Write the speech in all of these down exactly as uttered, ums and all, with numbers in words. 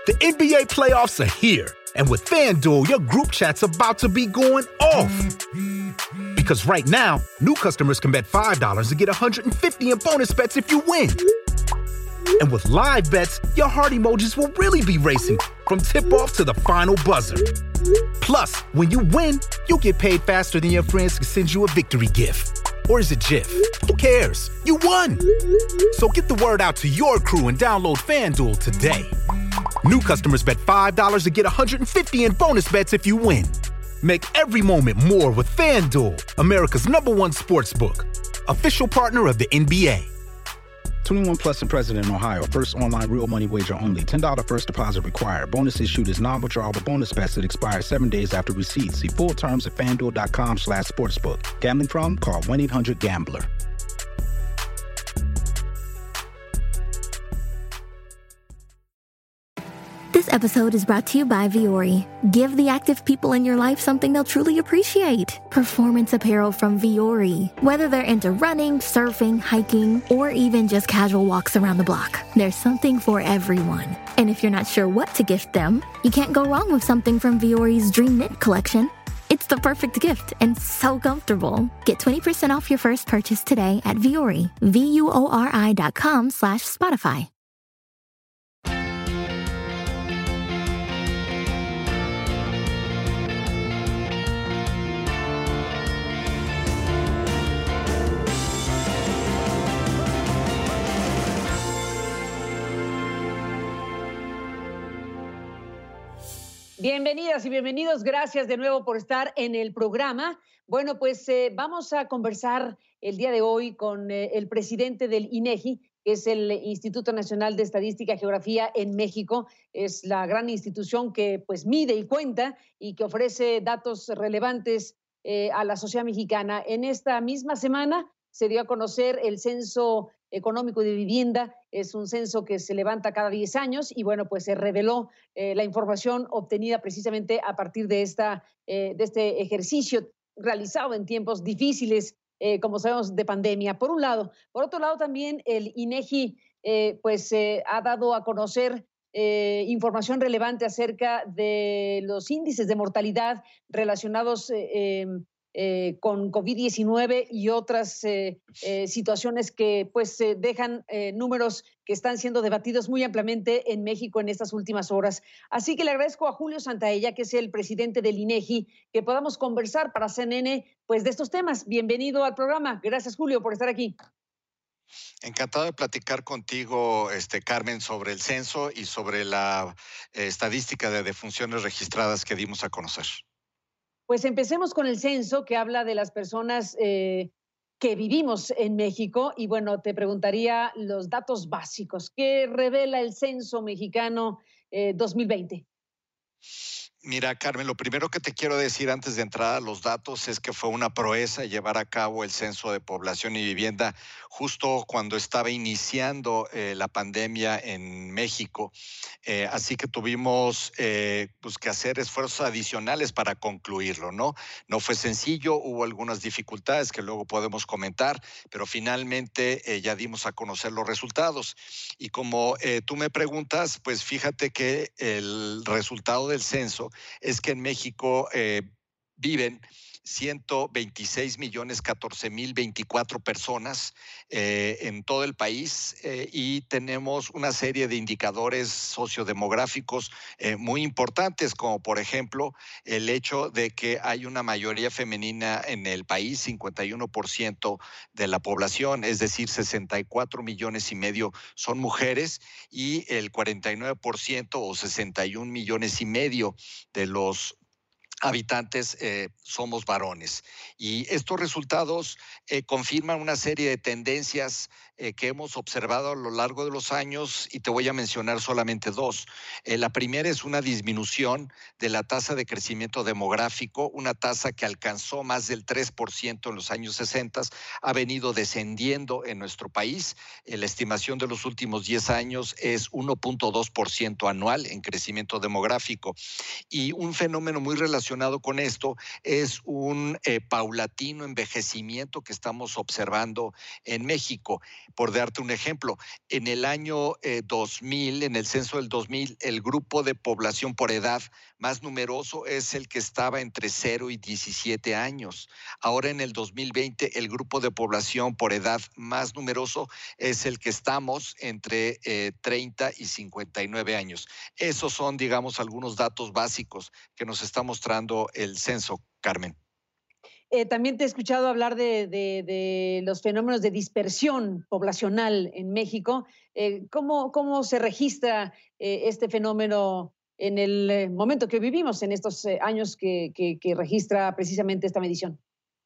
The N B A playoffs are here, and with FanDuel, your group chat's about to be going off. Because right now, new customers can bet five dollars and get one hundred fifty dollars in bonus bets if you win. And with live bets, your heart emojis will really be racing from tip-off to the final buzzer. Plus, when you win, you'll get paid faster than your friends can send you a victory gift. Or is it GIF? Who cares? You won! So get the word out to your crew and download FanDuel today. New customers bet five dollars and get one hundred fifty dollars in bonus bets if you win. Make every moment more with FanDuel, America's number one sportsbook. Official partner of the N B A. twenty-one plus and present in Ohio. First online real money wager only. ten dollars first deposit required. Bonus issued is non-withdrawable bonus bets that expire seven days after receipt. See full terms at FanDuel.com slash sportsbook. Gambling problem? Call one eight hundred gambler. This episode is brought to you by Vuori. Give the active people in your life something they'll truly appreciate. Performance apparel from Vuori. Whether they're into running, surfing, hiking, or even just casual walks around the block, there's something for everyone. And if you're not sure what to gift them, you can't go wrong with something from Vuori's Dream Knit collection. It's the perfect gift and so comfortable. Get twenty percent off your first purchase today at Vuori, V-U-O-R-I dot com slash Spotify. Bienvenidas y bienvenidos. Gracias de nuevo por estar en el programa. Bueno, pues eh, vamos a conversar el día de hoy con eh, el presidente del INEGI, que es el Instituto Nacional de Estadística y Geografía en México. Es la gran institución que pues mide y cuenta y que ofrece datos relevantes eh, a la sociedad mexicana. En esta misma semana se dio a conocer el Censo Económico de Vivienda. Es un censo que se levanta cada diez años y bueno, pues se reveló eh, la información obtenida precisamente a partir de, esta, eh, de este ejercicio realizado en tiempos difíciles, eh, como sabemos, de pandemia, por un lado. Por otro lado, también el INEGI eh, pues, eh, ha dado a conocer eh, información relevante acerca de los índices de mortalidad relacionados eh, eh, Eh, con COVID diecinueve y otras eh, eh, situaciones que pues eh, dejan eh, números que están siendo debatidos muy ampliamente en México en estas últimas horas. Así que le agradezco a Julio Santaella, que es el presidente del INEGI, que podamos conversar para C N N pues de estos temas. Bienvenido al programa. Gracias, Julio, por estar aquí. Encantado de platicar contigo, este, Carmen, sobre el censo y sobre la eh, estadística de defunciones registradas que dimos a conocer. Pues empecemos con el censo, que habla de las personas eh, que vivimos en México. Y bueno, te preguntaría los datos básicos. ¿Qué revela el censo mexicano eh, dos mil veinte? Mira, Carmen, lo primero que te quiero decir antes de entrar a los datos es que fue una proeza llevar a cabo el Censo de Población y Vivienda justo cuando estaba iniciando eh, la pandemia en México. Eh, así que tuvimos eh, pues, que hacer esfuerzos adicionales para concluirlo, ¿no? No fue sencillo, hubo algunas dificultades que luego podemos comentar, pero finalmente eh, ya dimos a conocer los resultados. Y como eh, tú me preguntas, pues fíjate que el resultado del censo es que en México eh, viven ciento veintiséis millones catorce mil veinticuatro personas eh, en todo el país eh, y tenemos una serie de indicadores sociodemográficos eh, muy importantes, como por ejemplo el hecho de que hay una mayoría femenina en el país, cincuenta y uno por ciento de la población, es decir, sesenta y cuatro millones y medio son mujeres y el cuarenta y nueve por ciento o sesenta y un millones y medio de los habitantes eh, somos varones. Y estos resultados eh, confirman una serie de tendencias eh, que hemos observado a lo largo de los años y te voy a mencionar solamente dos. Eh, la primera es una disminución de la tasa de crecimiento demográfico, una tasa que alcanzó más del tres por ciento en los años sesenta, ha venido descendiendo en nuestro país. Eh, la estimación de los últimos diez años es uno punto dos por ciento anual en crecimiento demográfico. Y un fenómeno muy relacionado con esto es un eh, paulatino envejecimiento que estamos observando en México. Por darte un ejemplo, en el año eh, dos mil, en el censo del dos mil, el grupo de población por edad más numeroso es el que estaba entre cero y diecisiete años. Ahora en el dos mil veinte, el grupo de población por edad más numeroso es el que estamos entre eh, treinta y cincuenta y nueve años. Esos son, digamos, algunos datos básicos que nos está mostrando el censo, Carmen. Eh, también te he escuchado hablar de, de, de los fenómenos de dispersión poblacional en México. Eh, ¿cómo, ¿Cómo se registra eh, este fenómeno en el eh, momento que vivimos, en estos eh, años que, que, que registra precisamente esta medición?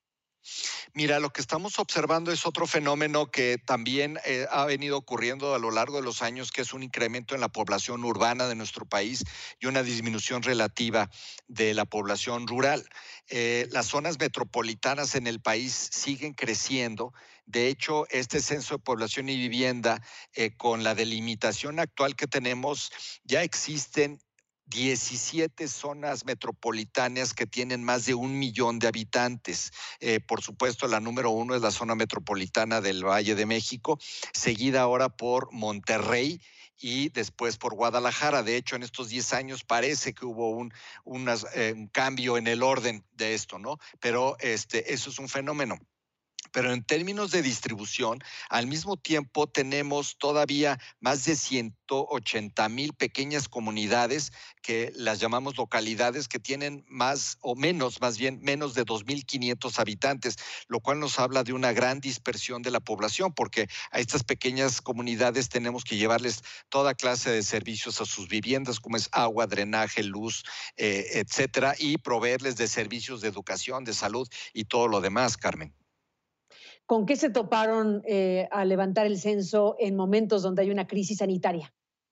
Mira, lo que estamos observando es otro fenómeno que también eh, ha venido ocurriendo a lo largo de los años, que es un incremento en la población urbana de nuestro país y una disminución relativa de la población rural. Eh, las zonas metropolitanas en el país siguen creciendo. De hecho, este censo de población y vivienda, eh, con la delimitación actual que tenemos, ya existen diecisiete zonas metropolitanas que tienen más de un millón de habitantes. Eh, por supuesto, la número uno es la zona metropolitana del Valle de México, seguida ahora por Monterrey y después por Guadalajara. De hecho, en estos diez años parece que hubo un, unas, eh, un cambio en el orden de esto, ¿no? Pero este, eso es un fenómeno. Pero en términos de distribución, al mismo tiempo tenemos todavía más de ciento ochenta mil pequeñas comunidades, que las llamamos localidades, que tienen más o menos, más bien menos de dos mil quinientos habitantes, lo cual nos habla de una gran dispersión de la población, porque a estas pequeñas comunidades tenemos que llevarles toda clase de servicios a sus viviendas, como es agua, drenaje, luz, eh, etcétera, y proveerles de servicios de educación, de salud y todo lo demás, Carmen. ¿Con qué se toparon eh, al levantar el censo en momentos donde hay una crisis sanitaria?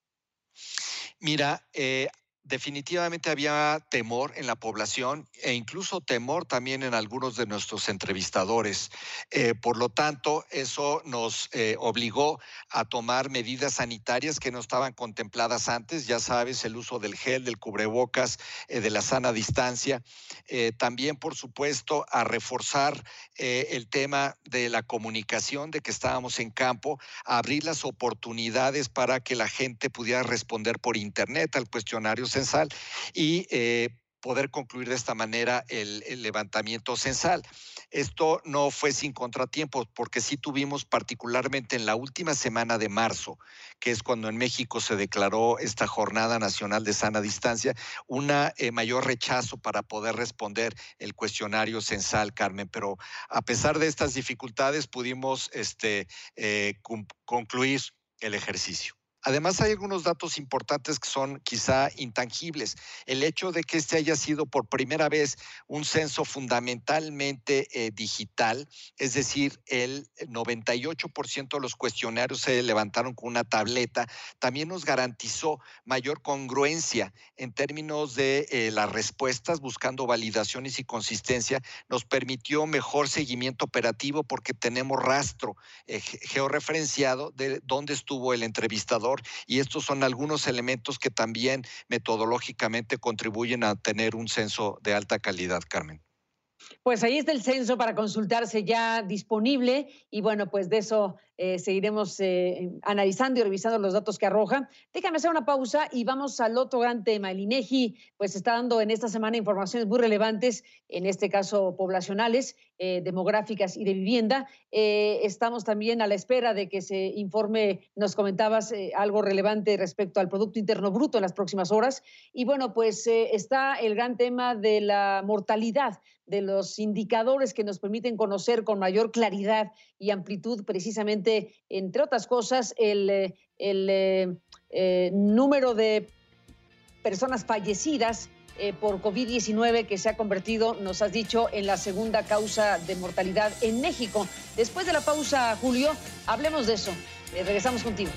Mira, eh, definitivamente había temor en la población e incluso temor también en algunos de nuestros entrevistadores. Eh, por lo tanto, eso nos eh, obligó a tomar medidas sanitarias que no estaban contempladas antes. Ya sabes, el uso del gel, del cubrebocas, eh, de la sana distancia. Eh, también, por supuesto, a reforzar eh, el tema de la comunicación, de que estábamos en campo, a abrir las oportunidades para que la gente pudiera responder por internet al cuestionario censal y eh, poder concluir de esta manera el, el levantamiento censal. Esto no fue sin contratiempos, porque sí tuvimos particularmente en la última semana de marzo, que es cuando en México se declaró esta Jornada Nacional de Sana Distancia, una eh, mayor rechazo para poder responder el cuestionario censal, Carmen. Pero a pesar de estas dificultades pudimos este, eh, concluir el ejercicio. Además, hay algunos datos importantes que son quizá intangibles. El hecho de que este haya sido por primera vez un censo fundamentalmente eh, digital, es decir, el noventa y ocho por ciento de los cuestionarios se levantaron con una tableta, también nos garantizó mayor congruencia en términos de eh, las respuestas, buscando validaciones y consistencia. Nos permitió mejor seguimiento operativo porque tenemos rastro eh, georreferenciado de dónde estuvo el entrevistador. Y estos son algunos elementos que también metodológicamente contribuyen a tener un censo de alta calidad, Carmen. Pues ahí está el censo para consultarse ya disponible y bueno, pues de eso eh, seguiremos eh, analizando y revisando los datos que arroja. Déjame hacer una pausa y vamos al otro gran tema. El INEGI pues está dando en esta semana informaciones muy relevantes, en este caso poblacionales, eh, demográficas y de vivienda. Eh, estamos también a la espera de que se informe, nos comentabas eh, algo relevante respecto al Producto Interno Bruto en las próximas horas. Y bueno, pues eh, está el gran tema de la mortalidad, de los indicadores que nos permiten conocer con mayor claridad y amplitud precisamente, entre otras cosas, el, el eh, eh, número de personas fallecidas eh, por COVID diecinueve, que se ha convertido, nos has dicho, en la segunda causa de mortalidad en México. Después de la pausa, Julio, hablemos de eso. Eh, regresamos contigo.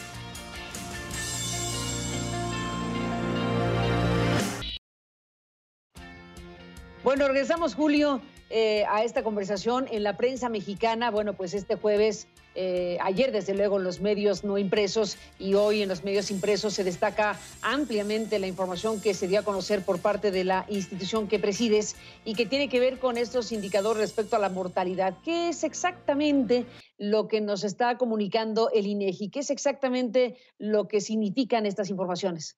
Bueno, regresamos, Julio, eh, a esta conversación en la prensa mexicana. Bueno, pues este jueves eh, ayer desde luego en los medios no impresos y hoy en los medios impresos se destaca ampliamente la información que se dio a conocer por parte de la institución que presides y que tiene que ver con estos indicadores respecto a la mortalidad. ¿Qué es exactamente lo que nos está comunicando el INEGI? ¿Qué es exactamente lo que significan estas informaciones?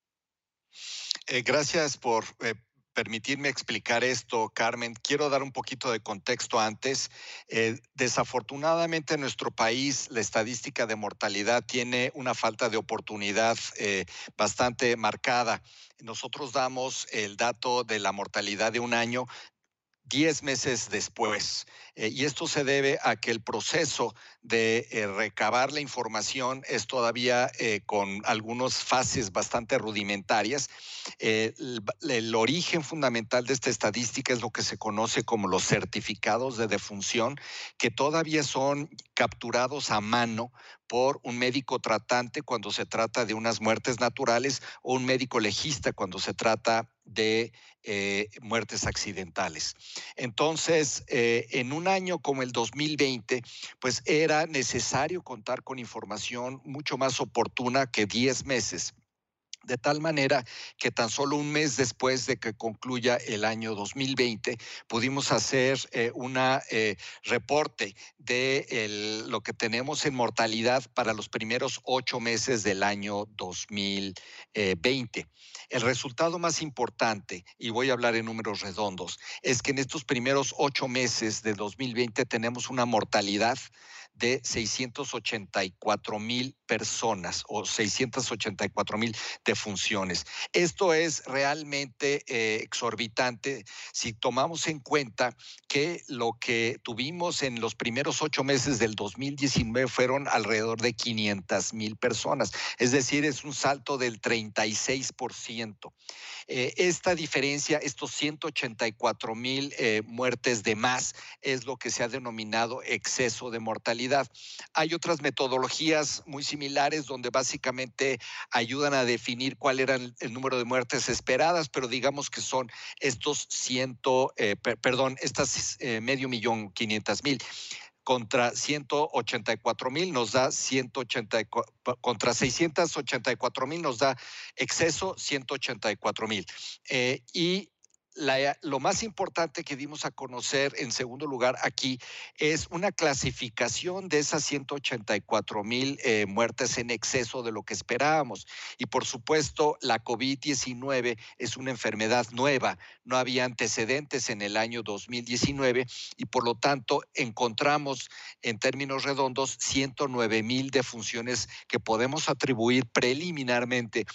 Eh, gracias por eh, permitirme explicar esto, Carmen. Quiero dar un poquito de contexto antes. Eh, desafortunadamente en nuestro país la estadística de mortalidad tiene una falta de oportunidad eh, bastante marcada. Nosotros damos el dato de la mortalidad de un año diez meses después. Eh, y esto se debe a que el proceso de eh, recabar la información es todavía eh, con algunas fases bastante rudimentarias. Eh, el, el origen fundamental de esta estadística es lo que se conoce como los certificados de defunción, que todavía son capturados a mano por un médico tratante cuando se trata de unas muertes naturales o un médico legista cuando se trata de eh, muertes accidentales. Entonces, eh, en un año como el dos mil veinte, pues era necesario contar con información mucho más oportuna que diez meses. De tal manera que tan solo un mes después de que concluya el año dos mil veinte, pudimos hacer eh, un eh, reporte de el, lo que tenemos en mortalidad para los primeros ocho meses del año dos mil veinte. El resultado más importante, y voy a hablar en números redondos, es que en estos primeros ocho meses de dos mil veinte tenemos una mortalidad de seiscientos ochenta y cuatro mil personas o seiscientos ochenta y cuatro mil defunciones. Esto es realmente eh, exorbitante si tomamos en cuenta que lo que tuvimos en los primeros ocho meses del dos mil diecinueve fueron alrededor de quinientas mil personas. Es decir, es un salto del treinta y seis por ciento. Eh, esta diferencia, estos ciento ochenta y cuatro mil eh, muertes de más, es lo que se ha denominado exceso de mortalidad. Hay otras metodologías muy similares donde básicamente ayudan a definir cuál era el, el número de muertes esperadas, pero digamos que son estos ciento, eh, per, perdón, estas eh, medio millón quinientas mil. Contra ciento ochenta y cuatro mil nos da ciento ochenta y cuatro, contra seiscientos ochenta y cuatro mil nos da exceso ciento ochenta y cuatro mil. Eh, y La, lo más importante que dimos a conocer en segundo lugar aquí es una clasificación de esas ciento ochenta y cuatro mil eh, muertes en exceso de lo que esperábamos. Y por supuesto, la COVID diecinueve es una enfermedad nueva. No había antecedentes en el año dos mil diecinueve y por lo tanto encontramos en términos redondos ciento nueve mil defunciones que podemos atribuir preliminarmente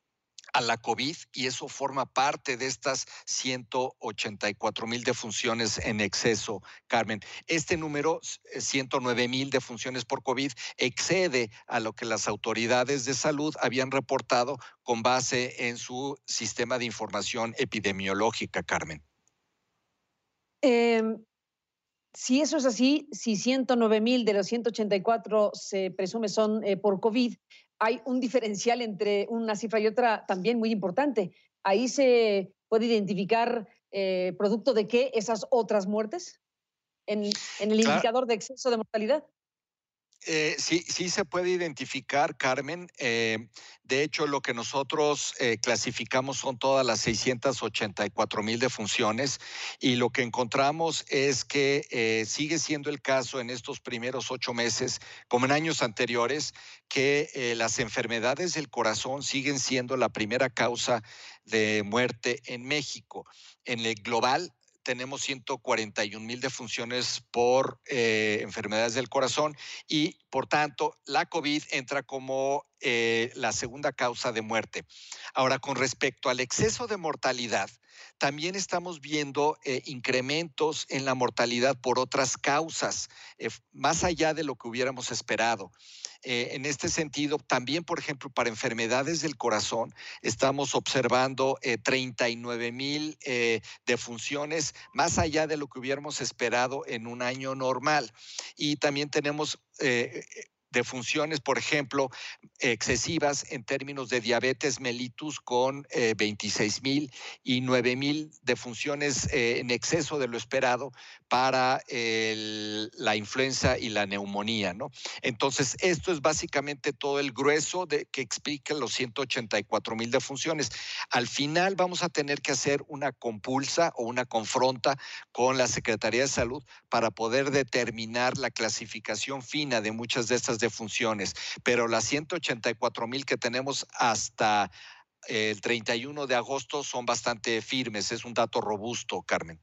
a la COVID, y eso forma parte de estas ciento ochenta y cuatro mil defunciones en exceso, Carmen. Este número, ciento nueve mil defunciones por COVID, excede a lo que las autoridades de salud habían reportado con base en su sistema de información epidemiológica, Carmen. Eh, si eso es así, si ciento nueve mil de los ciento ochenta y cuatro se presume son eh, por COVID, hay un diferencial entre una cifra y otra también muy importante. Ahí se puede identificar eh, producto de qué esas otras muertes en, en el Claro. indicador de exceso de mortalidad. Eh, sí, sí se puede identificar, Carmen. Eh, de hecho, lo que nosotros eh, clasificamos son todas las seiscientos ochenta y cuatro mil defunciones y lo que encontramos es que eh, sigue siendo el caso en estos primeros ocho meses, como en años anteriores, que eh, las enfermedades del corazón siguen siendo la primera causa de muerte en México. En el global, tenemos ciento cuarenta y un mil defunciones por eh, enfermedades del corazón y, por tanto, la COVID entra como eh, la segunda causa de muerte. Ahora, con respecto al exceso de mortalidad, también estamos viendo eh, incrementos en la mortalidad por otras causas, eh, más allá de lo que hubiéramos esperado. Eh, en este sentido, también, por ejemplo, para enfermedades del corazón, estamos observando eh, treinta y nueve mil eh, defunciones, más allá de lo que hubiéramos esperado en un año normal. Y también tenemos eh, defunciones, por ejemplo, excesivas en términos de diabetes mellitus con eh, veintiséis mil y nueve mil defunciones eh, en exceso de lo esperado para el, la influenza y la neumonía, ¿no? Entonces, esto es básicamente todo el grueso de, que explica los ciento ochenta y cuatro mil defunciones. Al final vamos a tener que hacer una compulsa o una confronta con la Secretaría de Salud para poder determinar la clasificación fina de muchas de estas defunciones, pero las ciento ochenta y cuatro mil que tenemos hasta el treinta y uno de agosto son bastante firmes. Es un dato robusto, Carmen.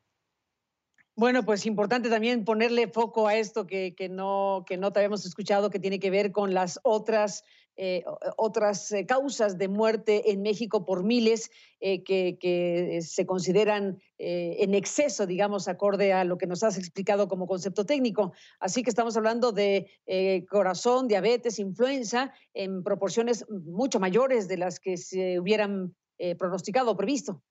Bueno, pues importante también ponerle foco a esto que, que, no, que no te habíamos escuchado, que tiene que ver con las otras, eh, otras eh, causas de muerte en México por miles eh, que, que se consideran eh, en exceso, digamos, acorde a lo que nos has explicado como concepto técnico. Así que estamos hablando de eh, corazón, diabetes, influenza, en proporciones mucho mayores de las que se hubieran eh, pronosticado o previsto.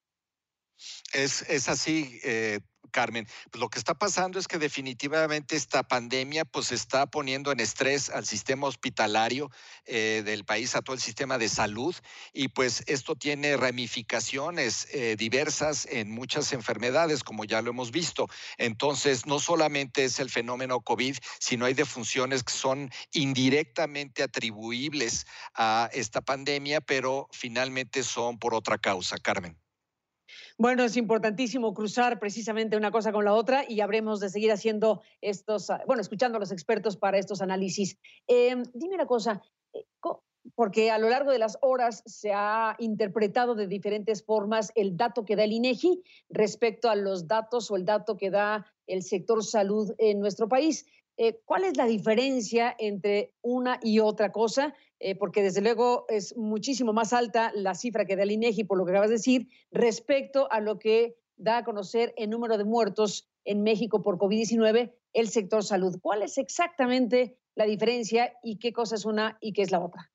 Es, es así, eh, Carmen. Pues lo que está pasando es que definitivamente esta pandemia pues está poniendo en estrés al sistema hospitalario eh, del país, a todo el sistema de salud, y pues esto tiene ramificaciones eh, diversas en muchas enfermedades, como ya lo hemos visto. Entonces, no solamente es el fenómeno COVID, sino hay defunciones que son indirectamente atribuibles a esta pandemia, pero finalmente son por otra causa, Carmen. Bueno, es importantísimo cruzar precisamente una cosa con la otra y habremos de seguir haciendo estos, bueno, escuchando a los expertos para estos análisis. Eh, dime una cosa, porque a lo largo de las horas se ha interpretado de diferentes formas el dato que da el INEGI respecto a los datos o el dato que da el sector salud en nuestro país. Eh, ¿Cuál es la diferencia entre una y otra cosa? Eh, porque desde luego es muchísimo más alta la cifra que da el INEGI, por lo que acabas de decir, respecto a lo que da a conocer el número de muertos en México por COVID diecinueve, el sector salud. ¿Cuál es exactamente la diferencia y qué cosa es una y qué es la otra?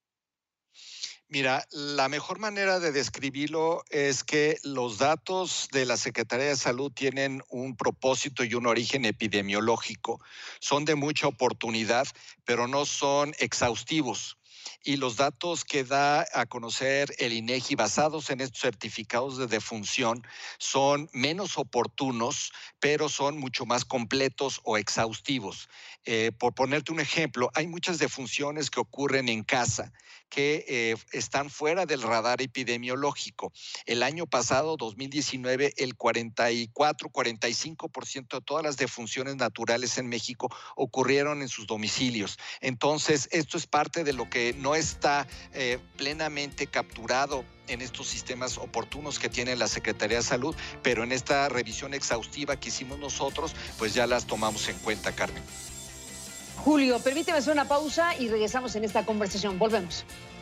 Mira, la mejor manera de describirlo es que los datos de la Secretaría de Salud tienen un propósito y un origen epidemiológico. Son de mucha oportunidad, pero no son exhaustivos. Y los datos que da a conocer el INEGI basados en estos certificados de defunción son menos oportunos, pero son mucho más completos o exhaustivos. Eh, por ponerte un ejemplo, hay muchas defunciones que ocurren en casa que eh, están fuera del radar epidemiológico. El año pasado, dos mil diecinueve, el cuarenta y cuatro, cuarenta y cinco por ciento de todas las defunciones naturales en México ocurrieron en sus domicilios. Entonces, esto es parte de lo que no está eh, plenamente capturado en estos sistemas oportunos que tiene la Secretaría de Salud, pero en esta revisión exhaustiva que hicimos nosotros, pues ya las tomamos en cuenta, Carmen. Julio, permíteme hacer una pausa y regresamos en esta conversación. Volvemos.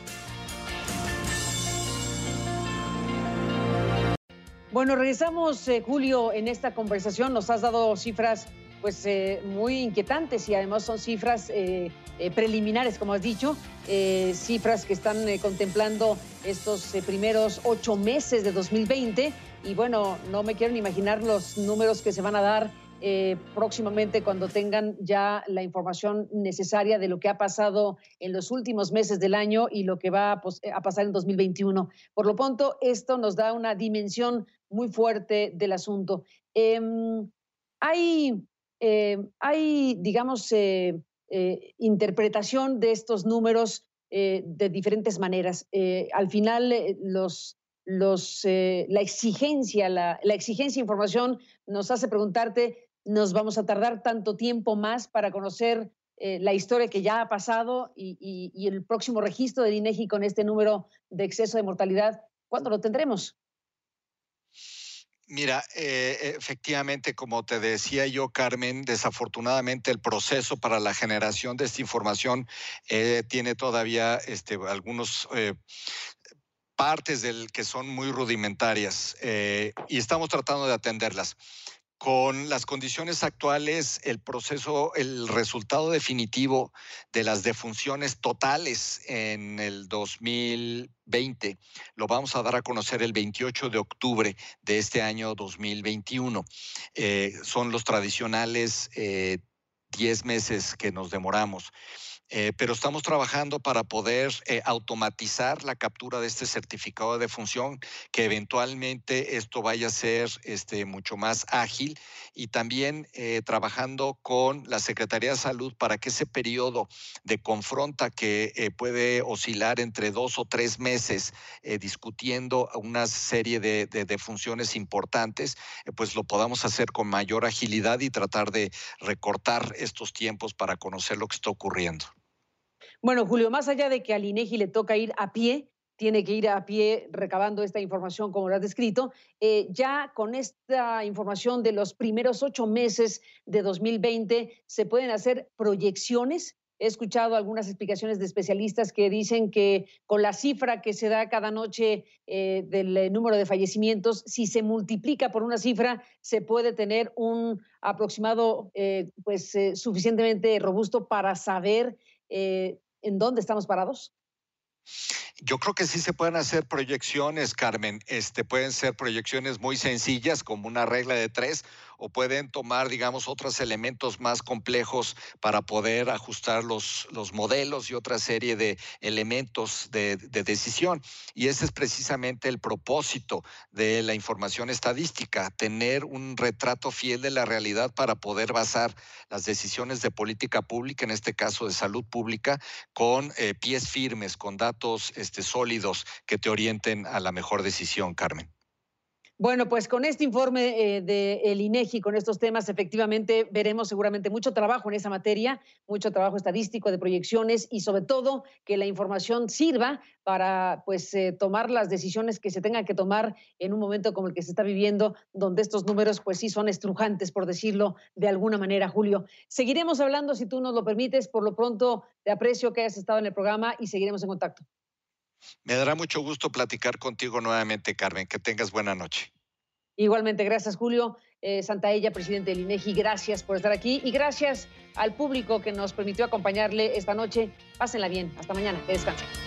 Bueno, regresamos, eh, Julio, en esta conversación. Nos has dado cifras pues eh, muy inquietantes y además son cifras eh, eh, preliminares, como has dicho, eh, cifras que están eh, contemplando estos eh, primeros ocho meses de dos mil veinte. Y bueno, no me quiero ni imaginar los números que se van a dar Eh, próximamente cuando tengan ya la información necesaria de lo que ha pasado en los últimos meses del año y lo que va a, pues, a pasar en dos mil veintiuno. Por lo pronto, esto nos da una dimensión muy fuerte del asunto. Eh, hay, eh, hay, digamos, eh, eh, interpretación de estos números eh, de diferentes maneras. Eh, al final, eh, los... Los, eh, la exigencia, la, la exigencia de información nos hace preguntarte, ¿nos vamos a tardar tanto tiempo más para conocer eh, la historia que ya ha pasado y, y, y el próximo registro del INEGI con este número de exceso de mortalidad? ¿Cuándo lo tendremos? Mira, eh, efectivamente, como te decía yo, Carmen, desafortunadamente el proceso para la generación de esta información eh, tiene todavía este, algunos... Eh, partes del que son muy rudimentarias eh, y estamos tratando de atenderlas. Con las condiciones actuales, el proceso, el resultado definitivo de las defunciones totales en el dos mil veinte lo vamos a dar a conocer el veintiocho de octubre de este año dos mil veintiuno. Eh, son los tradicionales eh, diez meses que nos demoramos. Eh, pero estamos trabajando para poder eh, automatizar la captura de este certificado de defunción, que eventualmente esto vaya a ser este, mucho más ágil, y también eh, trabajando con la Secretaría de Salud para que ese periodo de confronta que eh, puede oscilar entre dos o tres meses eh, discutiendo una serie de, de, de funciones importantes, eh, pues lo podamos hacer con mayor agilidad y tratar de recortar estos tiempos para conocer lo que está ocurriendo. Bueno, Julio, más allá de que al INEGI le toca ir a pie, tiene que ir a pie recabando esta información como lo has descrito, eh, ya con esta información de los primeros ocho meses de dos mil veinte, ¿se pueden hacer proyecciones? He escuchado algunas explicaciones de especialistas que dicen que con la cifra que se da cada noche eh, del eh, número de fallecimientos, si se multiplica por una cifra, se puede tener un aproximado eh, pues, eh, suficientemente robusto para saber eh, en dónde estamos parados. Yo creo que sí se pueden hacer proyecciones, Carmen. Este, pueden ser proyecciones muy sencillas, como una regla de tres, o pueden tomar, digamos, otros elementos más complejos para poder ajustar los, los modelos y otra serie de elementos de, de decisión. Y ese es precisamente el propósito de la información estadística, tener un retrato fiel de la realidad para poder basar las decisiones de política pública, en este caso de salud pública, con eh, pies firmes, con datos este, sólidos que te orienten a la mejor decisión, Carmen. Bueno, pues con este informe eh, del INEGI, con estos temas, efectivamente veremos seguramente mucho trabajo en esa materia, mucho trabajo estadístico de proyecciones y sobre todo que la información sirva para pues eh, tomar las decisiones que se tengan que tomar en un momento como el que se está viviendo, donde estos números pues sí son estrujantes, por decirlo de alguna manera, Julio. Seguiremos hablando si tú nos lo permites. Por lo pronto te aprecio que hayas estado en el programa y seguiremos en contacto. Me dará mucho gusto platicar contigo nuevamente, Carmen. Que tengas buena noche. Igualmente, gracias, Julio eh, Santaella, presidente del INEGI. Gracias por estar aquí y gracias al público que nos permitió acompañarle esta noche. Pásenla bien. Hasta mañana. Que descansen.